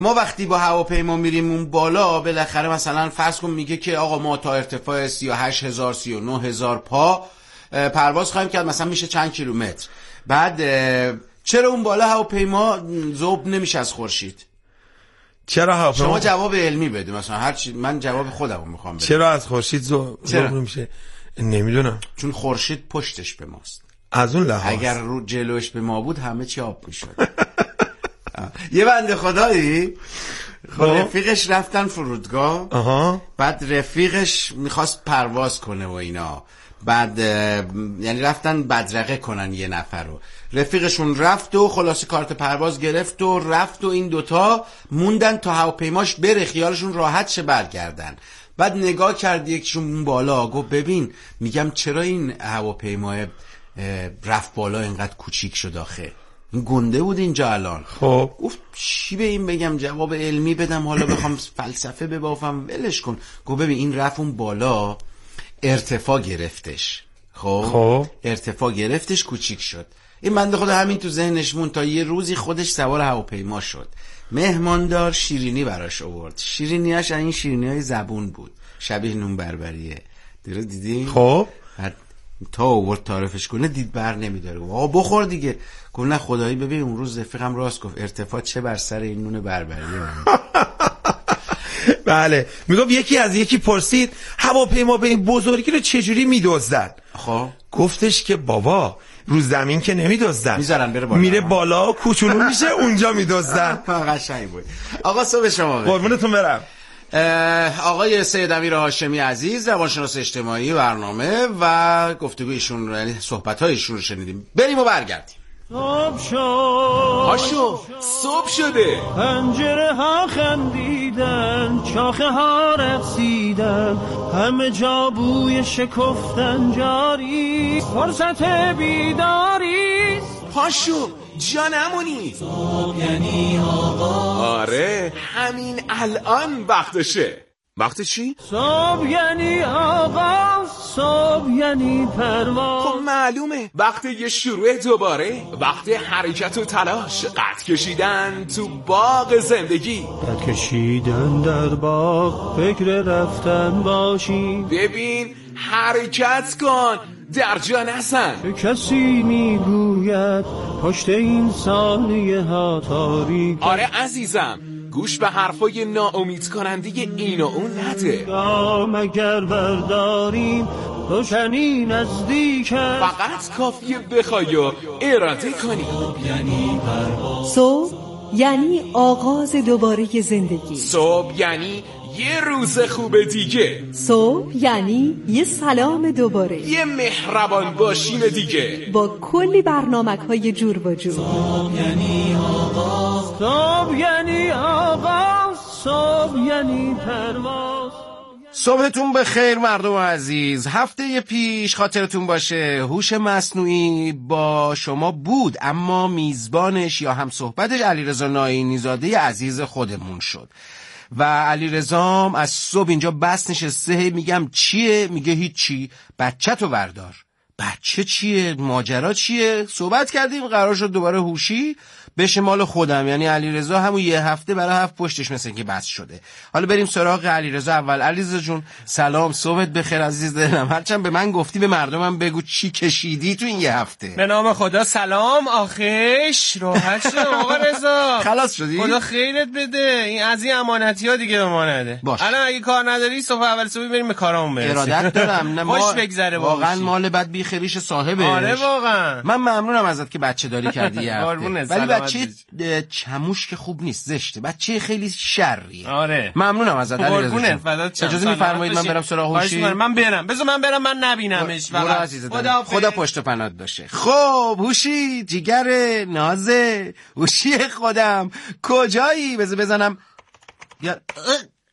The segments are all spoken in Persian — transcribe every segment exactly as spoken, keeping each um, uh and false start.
ما وقتی با هواپیما میریم اون بالا، بالاخره مثلا فرض کن میگه که آقا ما تا ارتفاع سی و هشت هزار سی و نه هزار پا پرواز خواهیم کرد، مثلا میشه چند کیلومتر. بعد چرا اون بالا هواپیما ذوب نمیشه از خورشید؟ چرا هواپیما؟ شما جواب علمی بده، مثلا هر چی، من جواب خودمو میخوام بدم. چرا از خورشید ذوب نمیشه؟ نمیدونم. چون خورشید پشتش به ماست. از اون لحاظ اگر رو جلوش به ما بود همه چی آب میشد. یه بنده خدایی رفیقش رفتن فرودگاه. آها. بعد رفیقش میخواست پرواز کنه و اینا، بعد یعنی رفتن بدرقه کنن یه نفر رو. رفیقشون رفت و خلاص کارت پرواز گرفت و رفت و این دوتا موندن تا هواپیماش بره، خیالشون راحت شه برگردن. بعد نگاه کرد یکیشون بالا، گفت ببین میگم چرا این هواپیما رفت بالا اینقدر کوچیک شد آخه؟ این گنده بود اینجا الان. خب گفت چی به این بگم، جواب علمی بدم، حالا بخوام فلسفه ببافم ولش کن. گفت ببین این رفت اون بالا ارتفاع گرفتش. خب خب ارتفاع گرفتش کوچیک شد. این بنده خدا همین تو ذهنش مون تا یه روزی خودش سوار هواپیما شد. مهماندار شیرینی براش آورد. شیرینیاش این شیرینیای زبون بود، شبیه نون بربریه. درست دیدی؟ خب تا آورد تعارفش کنه دید بر نمیداره. آقا بخور دیگه. گفت نه خدایی ببین اون روز رفیقم راست گفت، ارتفاع چه بر سر این نون بربریه. بله. میگم یکی از یکی پرسید هواپیما به این بزرگی رو چجوری میدزدن؟ خب گفتش که بابا رو زمین که نمیدزدن، میذارن بره بالا، میره بالا کوچولو میشه اونجا میدزدن. قشنگ بود. آقا صبح شما بخیر. قربونتون برم. آقای سید امیر هاشمی عزیز، روانشناس اجتماعی برنامه و گفتگویشون، یعنی صحبت‌هایشون رو شنیدیم. بریم و برگردیم. صبح شد هاشو صبح شده، پنجره ها خندیدن، شاخه ها رقصیدن، همه جا بوی شکفتن جاری، فرصت بیداری. هاشو جا نمونی. صبح یعنی آقا. آره همین الان وقتشه. وقت چی؟ صبح یعنی آغاز، صبح یعنی پرواز. خب معلومه وقت یه شروع دوباره، وقت حرکت و تلاش، قد کشیدن تو باغ زندگی. قد کشیدن در باغ، فکر رفتن باشی. ببین حرکت کن، در جا نزن. کسی میگوید پشت این ثانیه ها تاریک. آره عزیزم، گوش به حرفای ناامید کننده این و اون نده. دام اگر برداریم روشنی نزدیک، فقط کافیه بخوای و اراده کنی. صبح یعنی آغاز دوباره زندگی. صبح یعنی یه روز خوب دیگه. صبح یعنی یه سلام دوباره، یه مهربان باشیم دیگه، با کلی برنامه‌های جور و جور. صبح یعنی آغاز، صبح یعنی آغاز، صبح یعنی پرواز. صبحتون بخیر مردم عزیز. هفته پیش خاطرتون باشه هوش مصنوعی با شما بود، اما میزبانش یا هم صحبتش علیرضا ناینی زاده عزیز خودمون شد و علیرضا از صبح اینجا بس نشسته. میگم چیه؟ میگه هیچی. بچه تو بردار. بچه چیه؟ ماجرا چیه؟ صحبت کردیم، قرار شد دوباره هوشی بشه مال خودم، یعنی علیرضا همون یه هفته برای هفت پشتش مثل که بس شده. حالا بریم سراغ علیرضا. اول علیرضا جون سلام، صبحت بخیر عزیز دلم. هرچند به من گفتی به مردمم بگو چی کشیدی تو این یه هفته. به نام خدا سلام. آخیش راحت شد آقا رضا. خلاص شدی؟ خدا خیرت بده. این از این امانتی ها دیگه به ما نده. باش. الان اگه کار نداری صبح اول صبح بریم به کارامون برسیم. ارادت دارم. نه خوش بگذره واقعا مال بد بی خریش صاحبش. آره واقعا. من ممنونم ازت که بچه داری کردی یه هفته. ولی بچه بچه چموش که خوب نیست، زشته. بچه خیلی شریه. آره ممنونم ازت علیرضا. اجازه میفرمایید من برم سراغ هوشی؟ من برم. بذار من برم، من نبینمش فقط. خدا خدا پشت و پناهت باشه. خب هوشی جیگر نازه، هوشی خودم کجایی؟ بذار بزنم. یا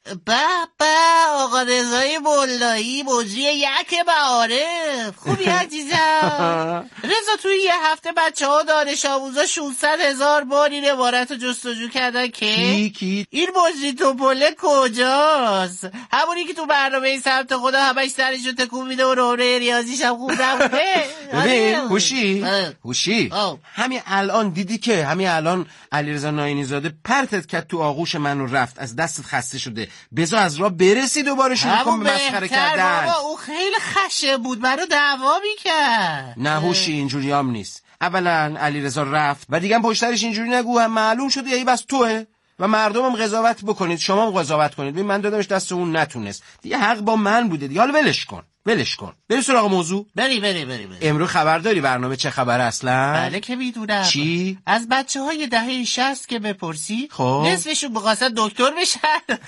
به به آقا رضای مولایی مجری یک معارف. خوبی عزیزم؟ رضا توی یه هفته بچه ها دانش آموزا ششصد هزار بار این عبارت رو جستجو کردن که کی کی این مجری توپله کجاست؟ همونی که تو برنامه سمت خدا همش سرشو تکون میده و نمره ریاضیش هم خوب نبوده. ببین هوشی آه. هوشی آه. همین الان دیدی که همین الان علیرضا ناینی زاده پرتت کرد تو آغوش منو رفت، از دستت خسته شده، بذار از راه برسی دوباره شروع کن به مسخره کردن. بابا او خیلی خشه بود، منو دعوا میکرد. نه هوشی اینجوری هم نیست. اولا علیرضا رفت و دیگه پشترش اینجوری نگو، هم معلوم شده یهی بس توه و مردم هم قضاوت بکنید، شما هم قضاوت کنید. ببین من دادمش دست اون نتونست دیگه، حق با من بوده دیگه. حالا ولش کن ولش کن بریم سراغ موضوع. بری بری بری بری. امروز خبر داری برنامه چه خبر اصلا؟ بله که میدونم. چی؟ از بچه های دهه شصت که بپرسی خب نصفشون میخواستن دکتر بشن،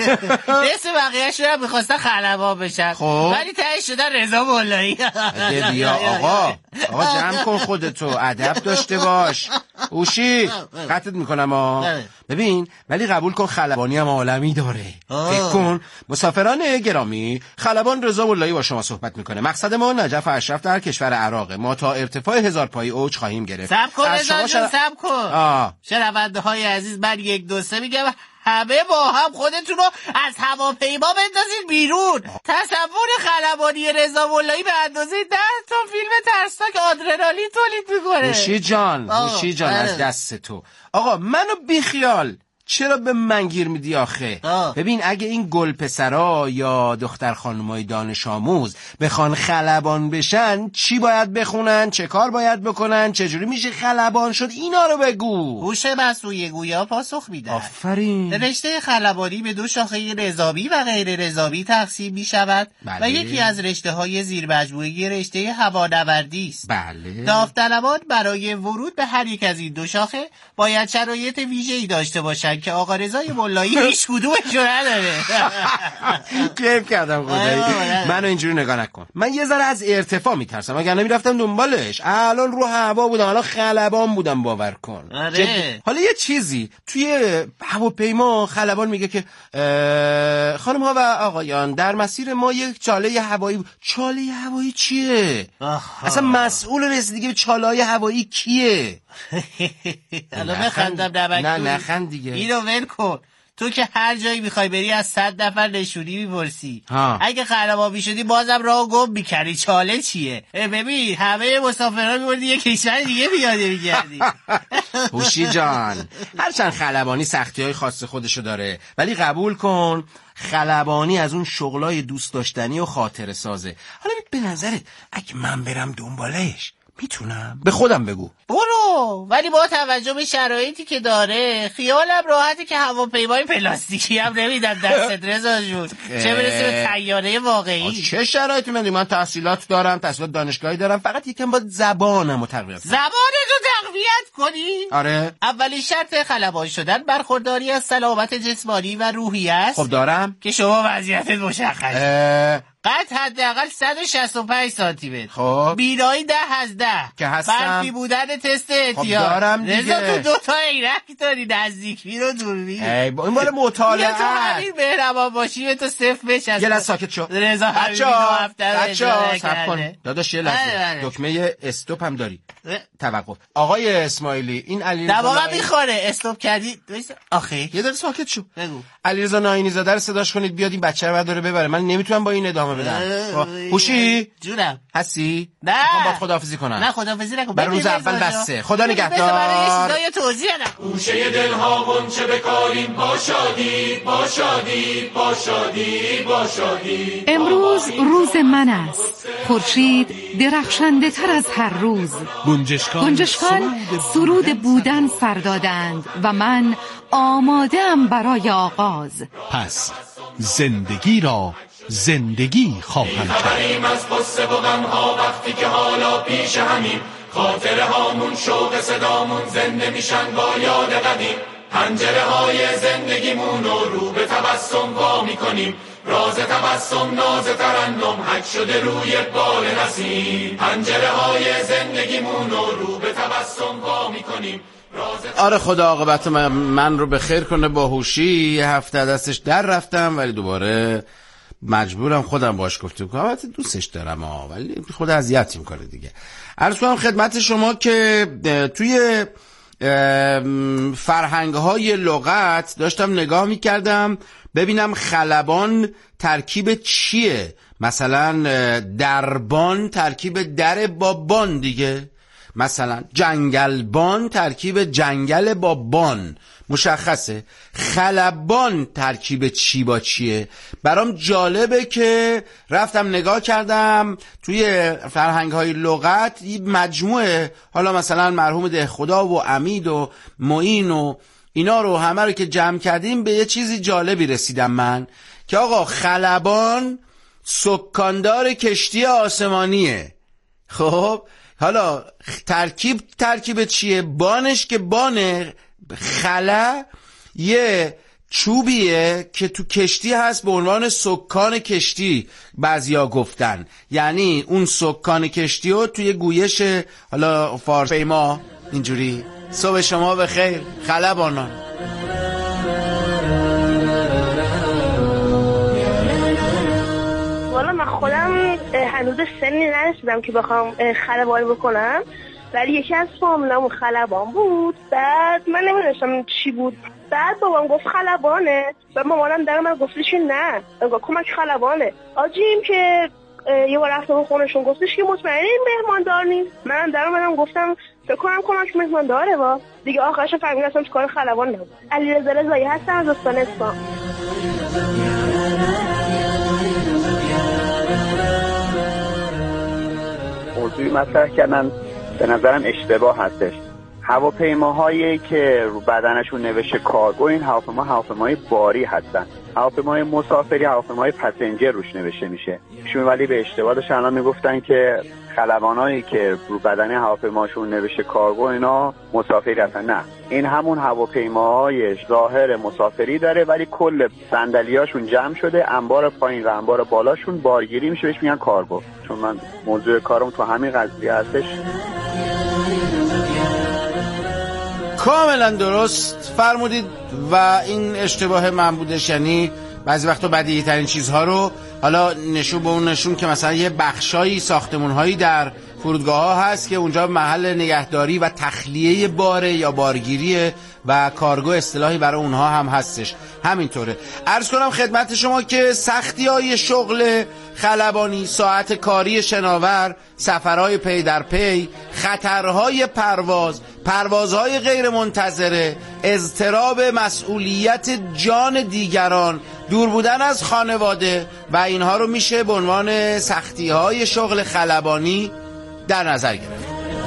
نصف بقیه‌شون هم میخواستن خلبان بشن، خب ولی تهش شدن رضا مولایی. اگه بیا آقا آقا جمع کن خودتو، ادب داشته باش. اوشی قطعت میکنم ها. ببین ولی قبول کن خلبانی هم عالمی داره. فکر کن مسافران گرامی، خلبان رضا مولایی با شما صحبت میکنه. مقصد ما نجف اشرف در کشور عراق. ما تا ارتفاع هزار پایی اوج خواهیم گرفت. صبر کن رضا جون شر... صبر کن. شنونده های عزیز، من یک دو سه میگم همه با هم خودتون رو از هواپیما بندازید بیرون. تصور خلبانی رضا مولایی به اندازه ده تا فیلم ترسناک آدرنالین تولید میکنه. هوشی جان هوشی جان از دست تو. آقا منو بیخیال، چرا به من گیر میدی آخه؟ آه. ببین اگه این گل پسرا یا دختر خانمای دانش آموز بخوان خلبان بشن، چی باید بخونن؟ چه کار باید بکنن؟ چجوری میشه خلبان شد؟ اینا رو بگو. هوش مصنوعی گویا پاسخ میده. آفرین. رشته خلبانی به دو شاخه نظامی و غیر نظامی تقسیم می شود بله. و یکی از رشته های زیر مجموعه رشته هوانوردی است. بله. داوطلبان برای ورود به هر یک از این دو شاخه باید شرایط ویژه‌ای داشته باشند که آقا رضای مولایی هیچ کدومش رو نداره. کیف کردم خدایی. منو اینجوری نگاه نکن، من یه ذره از ارتفاع میترسم، اگر نمیرفتم دنبالش. الان رو هوا بودم، حالا خلبان بودم، باور کن. آره. حالا یه چیزی توی هواپیما خلبان میگه که خانم ها و آقایان در مسیر ما یک چاله هوایی بود. چاله هوایی چیه؟ آخا. اصلا مسئول رسیدگی به چاله هوایی کیه؟ الان بخندم نمک. نه نخند دیگه. اینو ول کن. تو که هر جایی میخوای بری از صد نفر نشونی میپرسی. اگه خلبان میشدی بازم راه گم میکردی. چاله چیه؟ ببین همه مسافرها میبردی یه کشور دیگه بیاده میگردی. هوشی جان هرچند خلبانی سختی های خاص خودشو داره، ولی قبول کن خلبانی از اون شغلای دوست داشتنی و خاطره سازه. حالا به نظرت اگه من برم دنبالش میتونم؟ به خودم بگو. برو، ولی با توجه به شرایطی که داره خیالم راحته که هواپیمای پلاستیکی هم نمیدن دستت رضا جون، چه برسه به طیاره واقعی. چه شرایطی من من تحصیلات دارم، تحصیلات دانشگاهی دارم، فقط یکم باید زبانمو تقویت کنم. زبانتو تقویت کنی؟ آره. اولین شرط خلبان شدن برخورداری از سلامت جسمانی و روحی است. خب دارم که شما وضعیتت مشخصه. قد حداقل صد و شصت و پنج سانتی متر. خب بینایی ده از ده که هستم. برفی بودن تست احتیاط. خب دارم دیگه. رضا تو دوتا عینک داری، نزدیکی رو دوربین. ای با این مال مطالعه. تو همین مهربان باشی تو صفر بشه. یه لحظه ساکت شو. رضا بچه‌ها بچه‌ها صبر کن. داداش یه لحظه. دکمه استاپ هم داری. توقف. آقای اسماعیلی این علیرضا دماغم میخوره. استاپ کردی. آخه یه دقیقه ساکت شو. بگو. علیرضا ناینی زاده رو صداش کنید بیاد این بچه رو برداره ببره. من نمیتونم با این ادامه بدم. هوشی جونم هستی؟ نه میخوام باهات خداحافظی کنم. نه خداحافظی نکن. برای روز اول بسه. خدا نگهدار. برای یه چیزای توضیح بدم. گوشه دلها غنچه بکاریم با شادی با شادی با شادی با شادی. امروز روز من است. خورشید درخشنده تر از هر روز. گنجشکان, گنجشکان سرود بودن سر دادند و من آماده‌ام برای آغاز. پس زندگی را زندگی خواهم کرد. خبریم از قصه و غمها وقتی که حالا پیش همیم، خاطره هامون شوق صدامون زنده میشن با یاد قدیم. پنجره های زندگیمون رو رو به تبسم وا میکنیم، راز تبسم ناز ترنم حک شده روی بال نسیم. پنجره های زندگیمون رو رو به تبسم وا میکنیم، آره خدا عاقبت من, من رو به خیر کنه. باهوشی یه هفته دستش در رفتم ولی دوباره مجبورم خودم باش گفتم کنم. البته دوستش دارم ها ولی خود اذیت میکنه دیگه. عرض کنم خدمت شما که توی فرهنگ‌های لغت داشتم نگاه میکردم ببینم خلبان ترکیب چیه. مثلا دربان ترکیب در با بان دیگه، مثلا جنگلبان ترکیب جنگل با بان، مشخصه. خلبان ترکیب چی با چیه؟ برام جالبه که رفتم نگاه کردم توی فرهنگ‌های لغت مجموعه، حالا مثلا مرحوم دهخدا و امید و معین و اینا رو همه رو که جمع کردیم به یه چیزی جالبی رسیدم من که آقا خلبان سکاندار کشتی آسمانیه. خب حالا ترکیب ترکیب چیه؟ بانش که بانه، خلا یه چوبیه که تو کشتی هست به عنوان سکان کشتی بعضیا گفتن، یعنی اون سکان کشتی رو توی گویش حالا فارسی ما اینجوری. صبح شما بخیر خلبانان. والا من خودم هنوز سنی نرسیدم که بخوام خلبانی بکنم ولی یکی از فامیلامون خلبان بود. بعد من نمیدونستم چی بود. بعد بابام گفت خلبانه و مامانم در من گفتش نه کمک خلبانه. آجیم که یه بار رفتم خونشون گفتش که مطمئنی مهماندار نیست. منم در منم گفتم فکر کنم کمک مهمانداره با دیگه. آخرش فهمیدم تو کار خلبان نبود. علیرضا رضایی هستم از استان اصفهان. موضوعی مطرح کردن به نظرم اشتباه هستش. هواپیماهایی که رو بدنشون نوشته کارگو، این هواپیما هواپیمای باری هستن. هواپیمای مسافری هواپیمای پسنجر روش نوشته میشه. شون ولی به اشتباه داشتن الان میگفتن که خلبانایی که رو بدن هواپیماشون نوشته کارگو اینا مسافری هستن. نه، این همون هواپیماهای ظاهر مسافری داره ولی کل صندلیاشون جمع شده، انبار پایین و انبار بالاشون بارگیری میشه، بهش میگن کارگو. چون من موضوع کارم تو همین قضیه هستش. کاملا درست فرمودید و این اشتباه من بودش. یعنی بعضی وقتا بدیهی ترین چیزها رو حالا نشون به اون نشون که مثلا یه بخشایی ساختمون‌هایی در فرودگاه ها هست که اونجا محل نگهداری و تخلیه باره یا بارگیریه و کارگو اصطلاحی برای اونها هم هستش. همینطوره. عرض کنم خدمت شما که سختی های شغل خلبانی، ساعت کاری شناور، سفرهای پی در پی، خطرهای پرواز، پروازهای غیر منتظره، اضطراب مسئولیت جان دیگران، دور بودن از خانواده و اینها رو میشه به عنوان سختی‌های شغل خلبانی در نظر گرفت.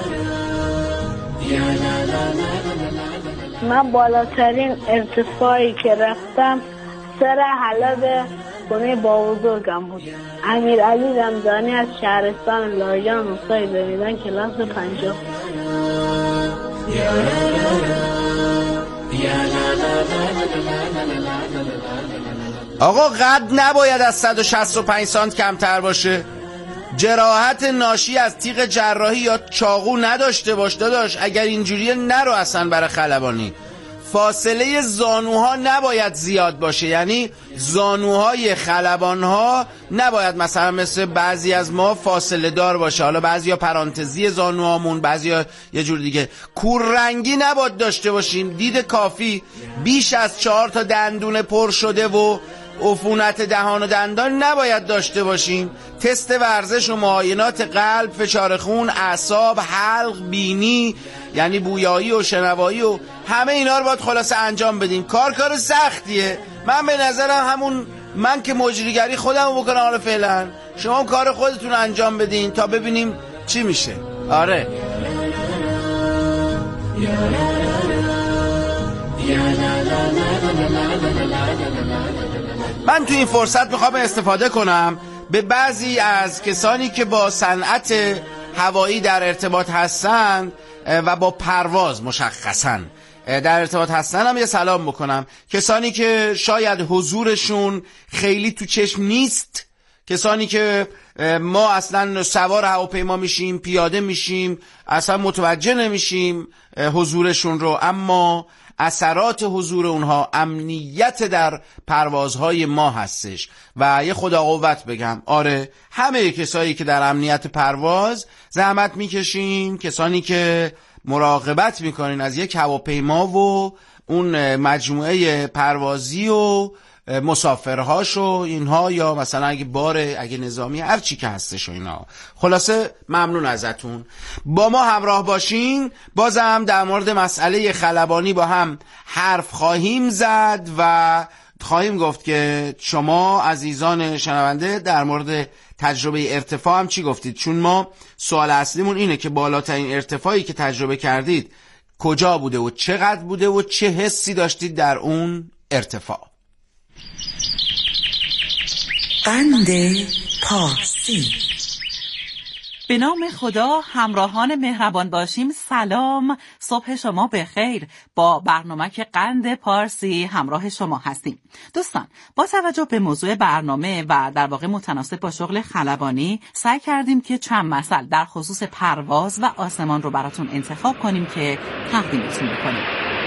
من بالاترین ارتفاعی که رفتم سر حلب خونه با بزرگم بود. امیر علی رمضانی از شهرستان لاریجان روستای زمیدان کلاس پنجم. آقا قد نباید از صد و شصت و پنج سانت کمتر باشه. جراحت ناشی از تیغ جراحی یا چاقو نداشته باش داداش. اگر اینجوریه نرو اصلا برای خلبانی. فاصله زانوها نباید زیاد باشه، یعنی زانوهای خلبانها نباید مثلا مثل بعضی از ما فاصله دار باشه. حالا بعضیا پرانتزی زانوهامون، بعضیا یه جور دیگه. کوررنگی نباید داشته باشیم. دید کافی. بیش از چهار تا دندون پر شده و عفونت دهان و دندان نباید داشته باشیم. تست ورزش و معاینات قلب، فشار خون، اعصاب، حلق، بینی یعنی بویایی و شنوایی و همه اینا رو باید خلاصه انجام بدیم. کار کار سختیه. من به نظرم همون من که مجریگری خودم رو بکنم حالا فعلا، شما کار خودتون انجام بدین تا ببینیم چی میشه. آره من تو این فرصت میخوام استفاده کنم به بعضی از کسانی که با صنعت هوایی در ارتباط هستن و با پرواز مشخصا در ارتباط هستن هم یه سلام بکنم. کسانی که شاید حضورشون خیلی تو چشم نیست کسانی که ما اصلا سوار هواپیما میشیم، پیاده میشیم، اصلا متوجه نمیشیم حضورشون رو، اما اثرات حضور اونها امنیت در پروازهای ما هستش. و یه خدا قوت بگم، آره همه کسایی که در امنیت پرواز زحمت میکشین، کسانی که مراقبت میکنین از یک هواپیما و اون مجموعه پروازی و مسافرهاش و اینها، یا مثلا اگه باره، اگه نظامی، هر چی که هستش و اینا. خلاصه ممنون ازتون، با ما همراه باشین. بازم در مورد مسئله خلبانی با هم حرف خواهیم زد و خواهیم گفت که شما عزیزان شنونده در مورد تجربه ارتفاع هم چی گفتید، چون ما سوال اصلیمون اینه که بالاترین ارتفاعی که تجربه کردید کجا بوده و چقدر بوده و چه حسی داشتید در اون ارتفاع. قند پارسی. به نام خدا، همراهان مهربان باشیم. سلام، صبح شما بخیر. با برنامه که قند پارسی همراه شما هستیم. دوستان، با توجه به موضوع برنامه و در واقع متناسب با شغل خلبانی، سعی کردیم که چند مثل در خصوص پرواز و آسمان رو براتون انتخاب کنیم که تقدیمتون میکنیم.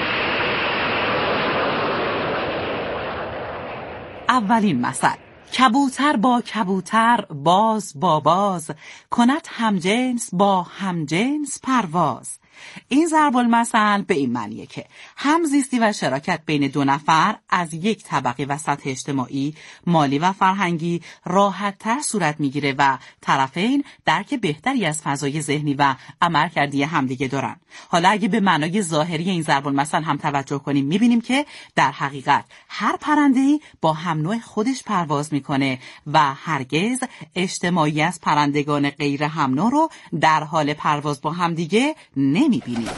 اولین مثل: کبوتر با کبوتر، باز با باز، کند همجنس با همجنس پرواز. این ضرب المثل به این معنیه که همزیستی و شراکت بین دو نفر از یک طبقه و سطح اجتماعی، مالی و فرهنگی راحت‌تر صورت میگیره و طرفین درک بهتری از فضای ذهنی و عملکردی همدیگه دارن. حالا اگه به معنای ظاهری این ضرب المثل هم توجه کنیم، میبینیم که در حقیقت هر پرنده‌ای با هم نوع خودش پرواز میکنه و هرگز اجتماعی از پرندگان غیر هم نوع رو در حال پرواز با همدیگه نمیبینیم.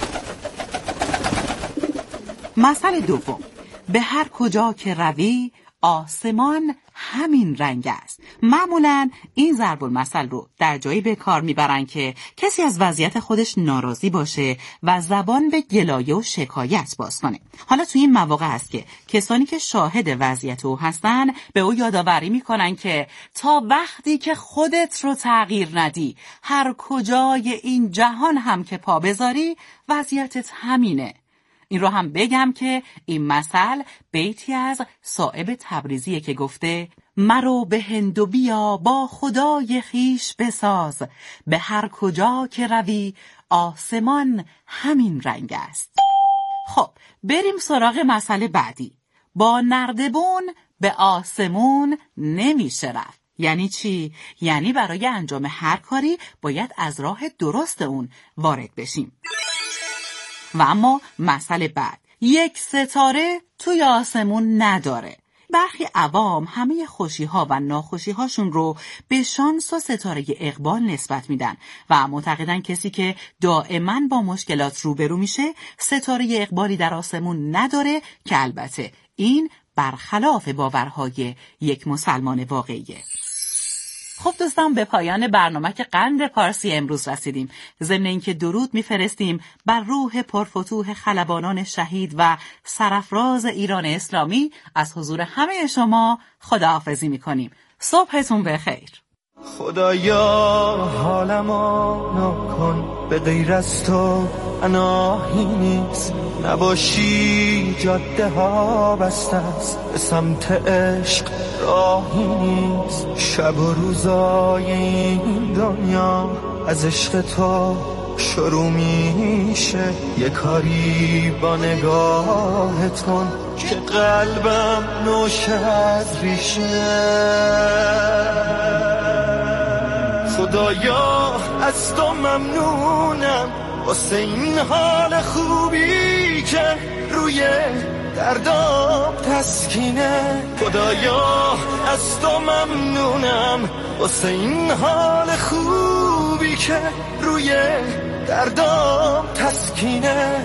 مثل دوم: به هر کجا که روی، آسمان همین رنگ است. معمولاً این ضرب المثل رو در جایی به کار میبرن که کسی از وضعیت خودش ناراضی باشه و زبان به گلایه و شکایت باز کنه. حالا توی این مواقع هست که کسانی که شاهد وضعیت او هستن به او یادآوری میکنن که تا وقتی که خودت رو تغییر ندی، هر کجای این جهان هم که پا بذاری وضعیتت همینه. این رو هم بگم که این مثل بیتی از صائب تبریزیه که گفته: مرو به هند و بیا با خدای خیش بساز، به هر کجا که روی آسمان همین رنگ است. خب بریم سراغ مسئله بعدی. با نردبون به آسمون نمیشه رفت. یعنی چی؟ یعنی برای انجام هر کاری باید از راه درست اون وارد بشیم. و اما مسئله بعد: یک ستاره توی آسمون نداره. برخی عوام همه خوشی‌ها و ناخوشی‌هاشون رو به شانس و ستاره اقبال نسبت میدن و معتقدن کسی که دائما با مشکلات روبرو میشه ستاره اقبالی در آسمون نداره، که البته این برخلاف باورهای یک مسلمان واقعیه. خب دوستان، به پایان برنامه که قند پارسی امروز رسیدیم. ضمن اینکه درود میفرستیم بر روح پرفتوح خلبانان شهید و سرافراز ایران اسلامی، از حضور همه شما خداحافظی میکنیم. صبحتون بخیر. خدایا حالمو نکن، به غیر از تو اناهی نیست. نباشی جاده ها بسته است، به سمت عشق راهی نیست. شب و روزای این دنیا از عشق تو شروع میشه. یه کاری با نگاهت کن که قلبم نوشه از ریشه. خدایا از تو ممنونم واسه این حال خوبی که روی دردام تسکینه. خدایا از تو ممنونم واسه این حال خوبی که روی دردام تسکینه.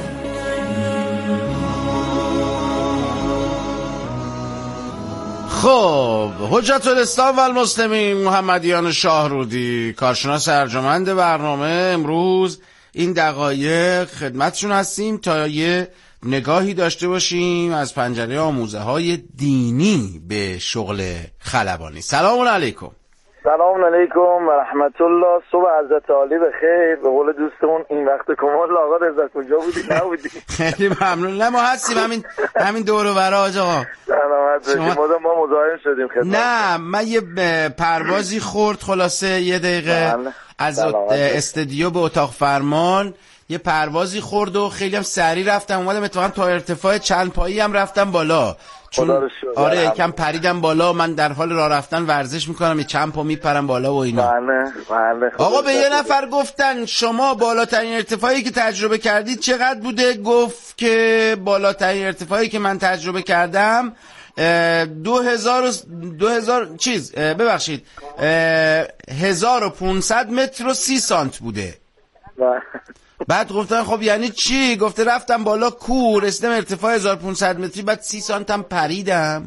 خب، حجت الاسلام و المسلمین محمدیان شاهرودی، کارشناس ارجمند برنامه، امروز این دقایق خدمتشون هستیم تا یه نگاهی داشته باشیم از پنجره آموزه های دینی به شغل خلبانی. سلام علیکم. سلام علیکم و رحمت الله. صبح حضرت عالی بخیر. به قول دوستمون این وقت کمال آقا رضا کجا بودی؟ نبودی؟ خیلی ممنون. نه ما هستیم همین همین دور و برا آقا. سلامت باشید. شما... ما مزاحم شدیم خدمت. نه من یه پروازی خورد خلاصه یه دقیقه بله. از استودیو به اتاق فرمان یه پروازی خورد و خیلی هم سریع رفتم اومدم، اتفاقا تا ارتفاع چند پایی هم رفتم بالا، چون آره یکم پریدم بالا. من در حال راه رفتن ورزش میکنم، یه چند پا میپرم بالا و اینا. بله بله. آقا به یه نفر گفتن شما بالاترین ارتفاعی که تجربه کردید چقدر بوده؟ گفت که بالاترین ارتفاعی که من تجربه کردم دو هزار دو هزار چیز ببخشید هزار و پونصد متر و سی سانت بوده. بعد گفتن خب یعنی چی؟ گفته رفتم بالا کوه رسیدم ارتفاع هزار و پونصد متری، بعد سی سانتم پریدم.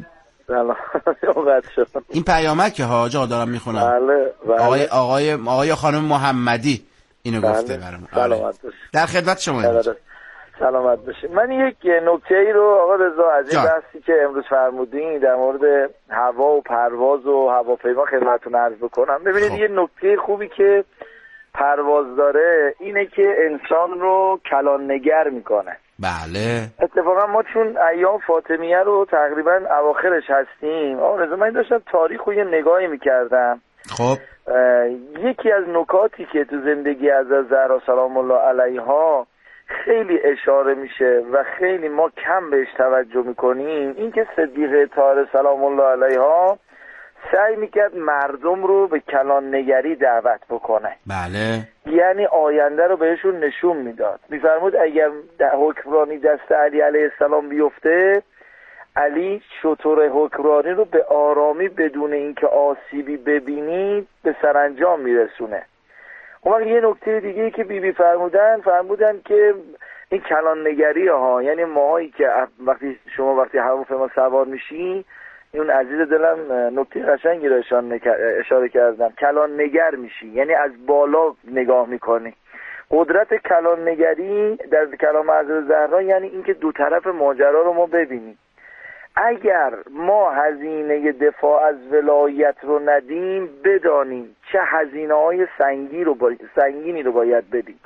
این پیامکه ها آقا دارم میخونم. بله بله. آقای آقای آقای خانم محمدی اینو بله. گفته برام. سلامت باشید. در خدمت شما. سلامت باشید. من یک نکته ای رو آقا رضا از این بحثی که امروز فرمودین در مورد هوا و پرواز و هواپیما خدمتتون عرض بکنم. ببینید خب. یه نکته خوبی که پرواز داره اینه که انسان رو کلان نگر میکنه. بله. اتفاقا ما چون ایام فاطمیه رو تقریبا اواخرش هستیم، آقا رضا من داشتم تاریخ رو یه نگاهی میکردم. خب یکی از نکاتی که تو زندگی حضرت زهرا سلام الله علیها خیلی اشاره میشه و خیلی ما کم بهش توجه میکنیم، این که صدیقه طاهره سلام الله علیها سعی میکرد مردم رو به کلان نگری دعوت بکنه. بله. یعنی آینده رو بهشون نشون میداد. میفرمود اگر حکمرانی دست علی علیه السلام بیفته، علی شطور حکمرانی رو به آرامی بدون اینکه آسیبی ببینی به سرانجام میرسونه. اون وقت یه نکته دیگه که بی بی فرمودن فرمودن که این کلان نگری ها، یعنی ماهایی که وقتی شما وقتی هواپیما سوار میشی، اون عزیز دلم نکته قشنگی رو اشاره کردم، کلان نگر میشی، یعنی از بالا نگاه میکنی. قدرت کلان نگری در کلام حضرت زهرا یعنی اینکه دو طرف ماجرا رو ما ببینیم. اگر ما هزینه دفاع از ولایت رو ندیم، بدانیم چه هزینه های سنگی رو با... سنگینی رو باید بدیم.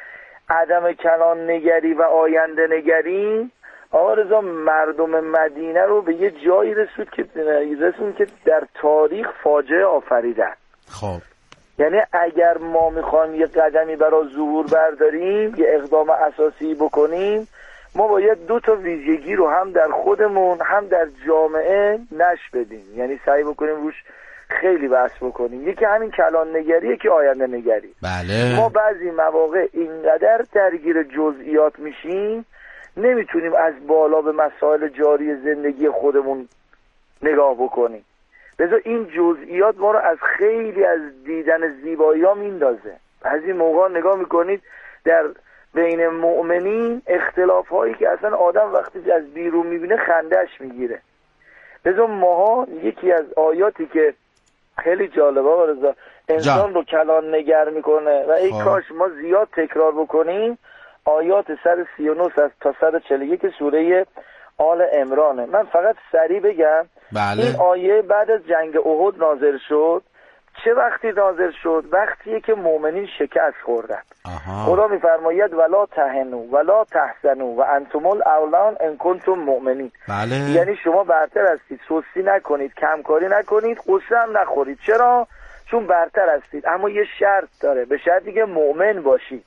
عدم کلان نگری و آینده نگری آقا رضا مردم مدینه رو به یه جایی رسود که رسون که در تاریخ فاجعه آفریدن. خب یعنی اگر ما میخوایم یه قدمی برای ظهور برداریم، یه اقدام اساسی بکنیم، ما باید دو تا ویژگی رو هم در خودمون هم در جامعه نشر بدیم، یعنی سعی بکنیم روش خیلی بحث بکنیم. یکی همین کلان نگریه که آینده نگری. بله. ما بعضی مواقع اینقدر درگیر جزئیات میشیم نمیتونیم از بالا به مسائل جاری زندگی خودمون نگاه بکنیم. بذار این جزئیات ما رو از خیلی از دیدن زیبایی ها میندازه. از این موقع نگاه میکنید در بین مؤمنین اختلاف هایی که اصلا آدم وقتی از بیرون میبینه خندش میگیره. بذار ماها یکی از آیاتی که خیلی جالبه آقا رضا انسان رو کلان نگر میکنه و ای کاش ما زیاد تکرار بکنیم، آیات صد و سی و نه تا صد و چهل و یک سوره آل عمرانه. من فقط سریع بگم بله. این آیه بعد از جنگ احد نازل شد. چه وقتی نازل شد؟ وقتیه که مؤمنین شکست خوردن. خدا میفرماید ولا تهنوا ولا تحزنوا و انتم الاولون ان کنتم مؤمنین. بله. یعنی شما برتر هستید، سستی نکنید، کمکاری نکنید، غصه هم نخورید. چرا؟ چون برتر هستید. اما یه شرط داره، به شرطی که مؤمن باشید.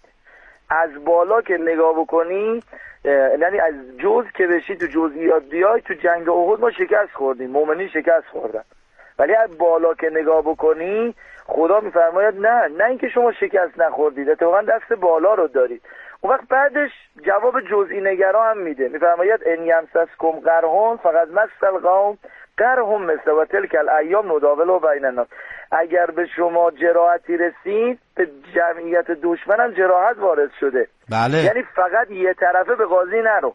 از بالا که نگاه بکنی، یعنی از جز که بشی تو جزئیات بیای، تو جنگ احد ما شکست خوردیم، مؤمنین شکست خوردن. ولی از بالا که نگاه بکنی خدا میفرماید نه نه اینکه شما شکست نخوردید، اتفاقا دست بالا رو دارید. اون وقت بعدش جواب جزئی نگرا هم میده، میفرماید ان یمسسکم قرحون فقط مثل القوم قرهم مثل و تلک الایام نداولوا بین الناس. اگر به شما جراحتی رسید، به جمعیت دشمن هم جراحت وارد شده. بله. یعنی فقط یه طرفه به قاضی نرو.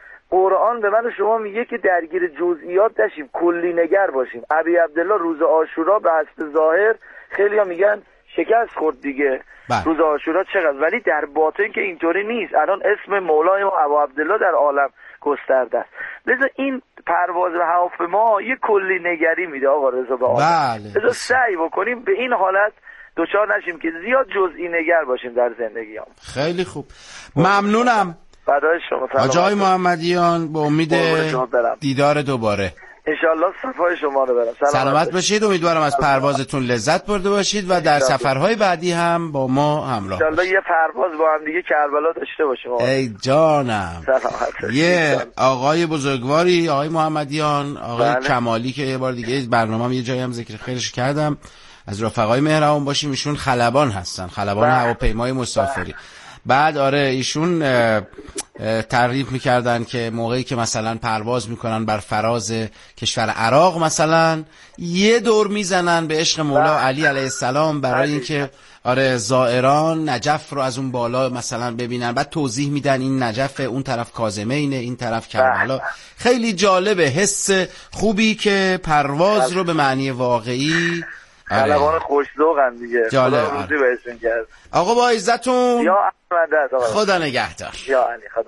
قرآن به من و شما میگه که درگیر جزئیات نشیم، کلی نگر باشیم. ابی عبدالله روز عاشورا به حسب ظاهر خیلی ها میگن شکست خورد دیگه بله. روز عاشورا چقدر، ولی در باطن که اینطوری نیست. الان اسم مولای ما ابو عبدالله در عالم گسترده است. لذا این پرواز و هواپیما یه کلی نگری میده آقا رضا به آدم. بله. لذا سعی بکنیم به این حالت دوچار نشیم که زیاد جزئی نگر باشیم در زندگی هم. خیلی خوب، ممنونم. فدای شما. حاج آقای محمدیان، به امید دیدار دوباره انشالله صفای شما رو برم. سلامت, سلامت باشید. امیدوارم از پروازتون لذت برده باشید و در سفرهای بعدی هم با ما همراه باشید. انشالله یه پرواز با هم دیگه کربلا داشته باشیم. ای جانم. سلامت. یه آقای بزرگواری، آقای محمدیان، آقای بله. کمالی که یه بار دیگه برنامه یه جایی هم ذکر خیرش کردم، از رفقای مهربان باشیم. ایشون خلبان هستن، خلبان هواپیمای مسافری. بله. بعد آره ایشون تعریف میکردن که موقعی که مثلا پرواز میکنن بر فراز کشور عراق مثلا یه دور میزنن به عشق مولا علی علیه السلام برای اینکه آره زائران نجف رو از اون بالا مثلا ببینن. بعد توضیح میدن این نجف، اون طرف کاظمینه، این طرف کربلا. خیلی جالبه، حس خوبی که پرواز رو به معنی واقعی خلبان خوش‌ذوقن دیگه. خدا روزی بهشون کرد. آقا با عزتون. یا احمد آقا. خدا نگهدار. یا علی خدا.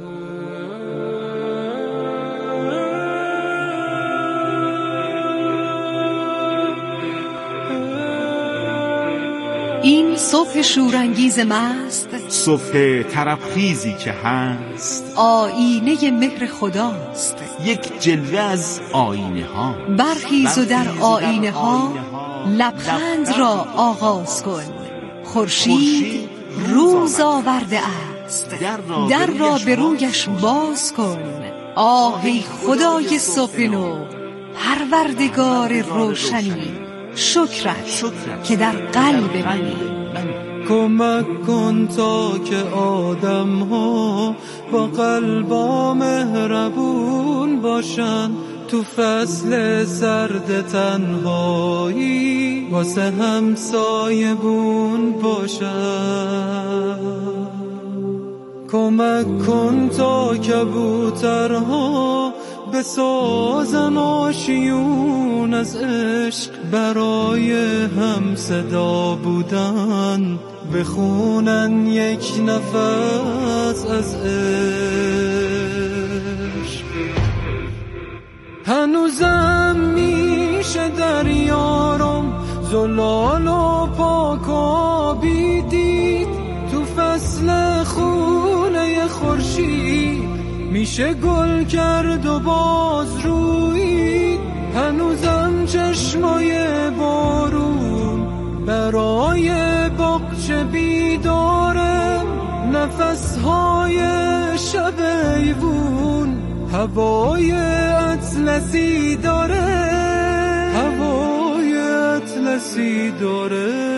این صبح شورانگیز مست، صبح طربخیزی که هست، آینه مهر خداست. یک جلوه از آینه ها. برخیز و در آینه ها لبخند را آغاز کن. خورشید روز آورده است، در را به رویش باز کن. آهی خدای صبح نو، پروردگار روشنی، شکرت که در قلب منی. کمک کن تا که آدم ها با قلبا مهربون باشن، تو فصل سرد تنهایی واسه همسایه بون باشن. کمک کن تا کبوترها بسازن آشیون از عشق، برای هم صدا بودن بخونن یک نفس از عشق. هنوزم میشه در یارم زلال و پاکابی دید، تو فصل خونه خورشید میشه گل کرد و باز رویید. هنوزم چشمای بارون برای باغچه بیدارم، نفسهای شب ایوون هوای اطلسی داره، هوای اطلسی داره.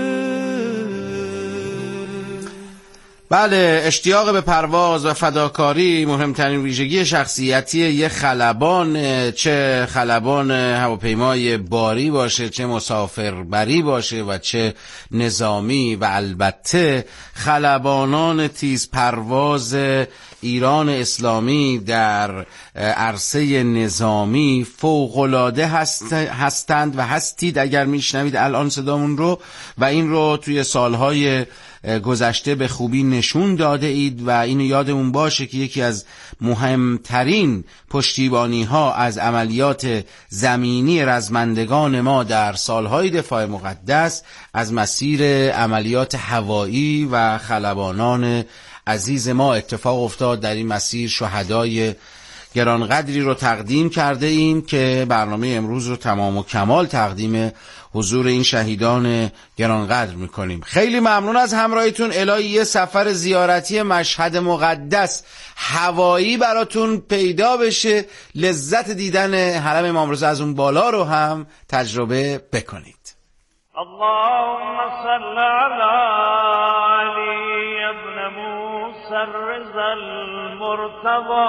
بله، اشتیاق به پرواز و فداکاری مهمترین ویژگی شخصیتی یه خلبان، چه خلبان هواپیمای باری باشه، چه مسافربری باشه و چه نظامی. و البته خلبانان تیز پرواز ایران اسلامی در عرصه نظامی فوق‌العاده هست هستند و هستید اگر میشنوید الان صدامون رو، و این رو توی سالهای گذشته به خوبی نشون داده اید. و اینو یادمون باشه که یکی از مهمترین پشتیبانی ها از عملیات زمینی رزمندگان ما در سالهای دفاع مقدس از مسیر عملیات هوایی و خلبانان عزیز ما اتفاق افتاد. در این مسیر شهدای گرانقدری رو تقدیم کرده ایم که برنامه امروز رو تمام و کمال تقدیم حضور این شهیدان گرانقدر میکنیم. خیلی ممنون از همراهیتون. الهی یه سفر زیارتی مشهد مقدس هوایی براتون پیدا بشه، لذت دیدن حرم امام رضا از اون بالا رو هم تجربه بکنید. اللهم صل علی علی ابن موسی الرضا المرتضی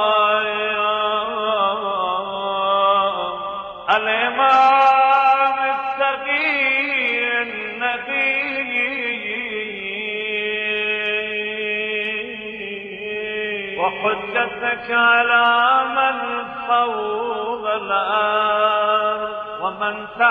الامام التقی النقی وحجتك على من فوق الارض ومن تحت